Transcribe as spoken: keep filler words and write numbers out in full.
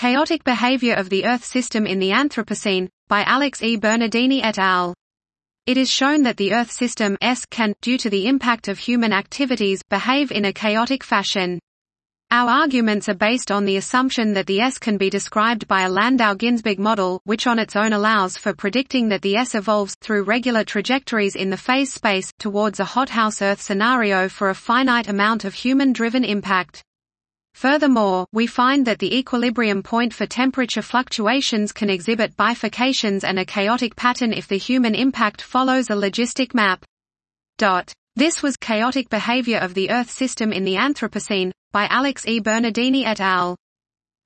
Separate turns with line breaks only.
Chaotic Behavior of the Earth System in the Anthropocene, by Alex E. Bernardini et al. It is shown that the Earth system S can, due to the impact of human activities, behave in a chaotic fashion. Our arguments are based on the assumption that the S can be described by a Landau-Ginzburg model, which on its own allows for predicting that the S evolves, through regular trajectories in the phase space, towards a hothouse Earth scenario for a finite amount of human-driven impact. Furthermore, we find that the equilibrium point for temperature fluctuations can exhibit bifurcations and a chaotic pattern if the human impact follows a logistic map. This was Chaotic Behavior of the Earth System in the Anthropocene, by Alex E. Bernardini et al.